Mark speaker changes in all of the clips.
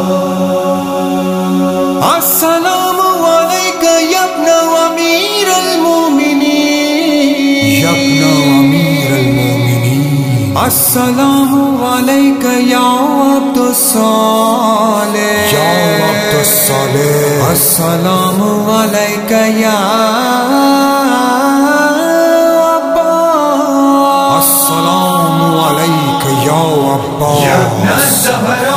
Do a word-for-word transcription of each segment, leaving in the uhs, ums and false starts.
Speaker 1: السلام علیک یا ابن امیر المومنین، یا ابن امیر المومنین، السلام علیک یا عبد الصالح، یا عبد الصالح، السلام علیک یا عباس، السلام علیک یا عباس، یا ابن الزہرا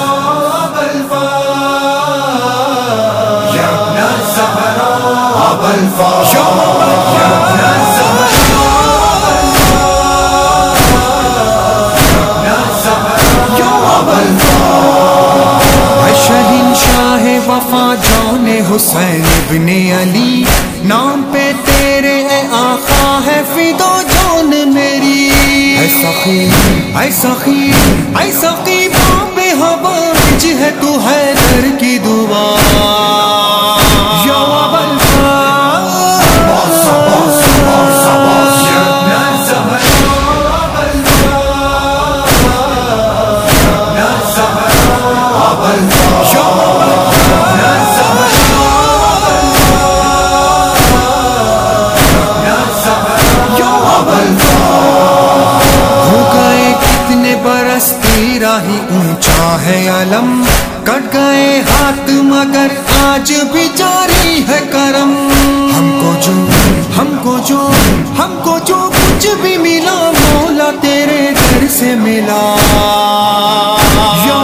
Speaker 1: شہنشاہ وفا جان حسین ابن علی، نام پہ تیرے اے آقا ہے فدا جان میری، اے سخی اے سخی اے سخی باب حوائج ہے تو حیدر کی دعا، یا ہی اونچا ہے علم، کٹ گئے ہاتھ مگر آج بھی جاری ہے کرم، ہم کو جو ہم کو جو ہم کو جو کچھ بھی ملا مولا تیرے در سے ملا، یا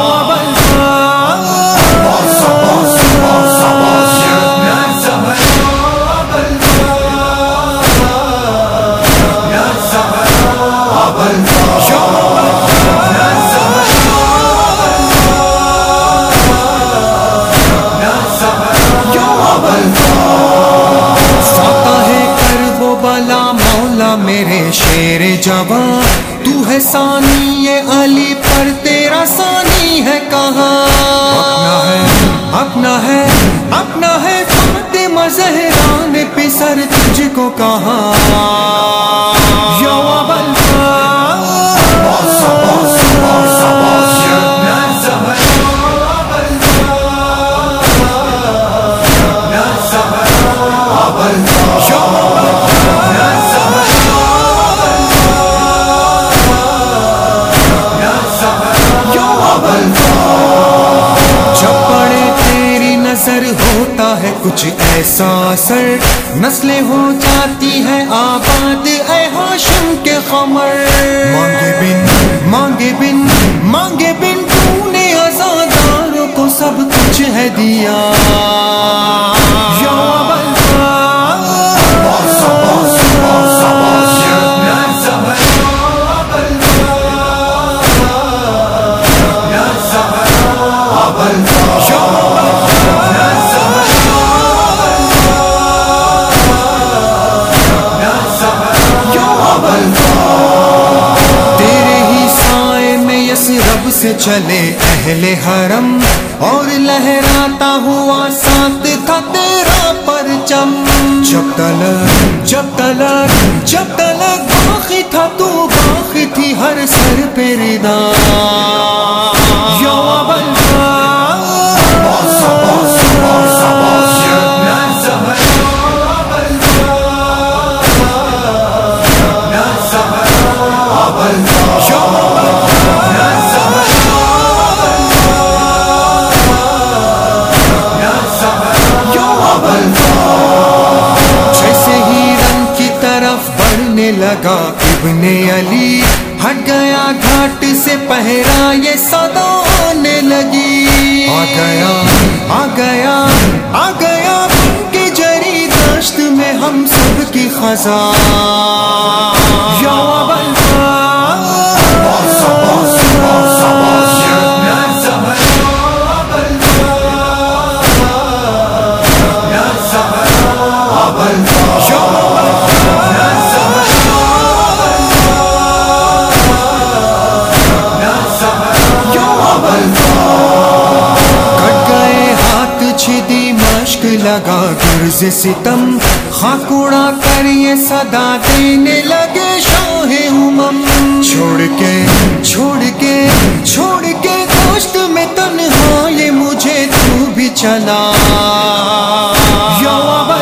Speaker 1: میرے شیر جوان تو ہے ثانی علی پر تیرا ثانی ہے کہاں، اپنا ہے اپنا ہے اپنا ہے فاطمہ زہرا نے پسر تجھ کو کہاں، یا ہوتا ہے کچھ ایسا اثر، نسلیں ہو جاتی ہے آباد اے ہاشم کے قمر، مانگے بن مانگے بن مانگے بن تو نے عزاداروں کو سب کچھ ہے دیا، یا رب سے چلے اہل حرم اور لہراتا ہوا ساتھ تھا تیرا پرچم، جب تلک جب تلک جب تلک باقی تھا تو باقی تھی ہر سر پہ ردا، یا لگا ابن علی، ہٹ گیا گھاٹ سے پہرا یہ صدا آنے لگی، آ گیا آ گیا آ گیا بن کے جری دشت میں ہم سب کی خزاں، یا لگا گرز ستم، خاک اڑا کر یہ صدا دینے لگے شاہ امم، چھوڑ کے چھوڑ کے چھوڑ کے گوشت میں تنہا یہ مجھے چلا یا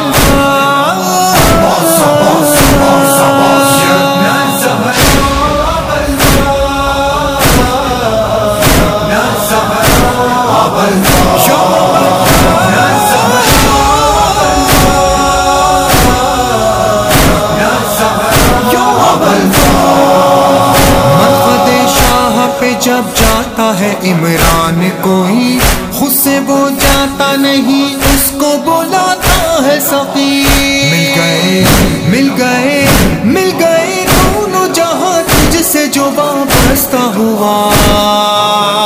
Speaker 1: جب جاتا ہے عمران کوئی خود سے وہ جاتا نہیں، اس کو بلاتا ہے سقی۔ مل گئے مل گئے مل گئے دونوں جہاں تجھ سے جو وابستہ ہوا۔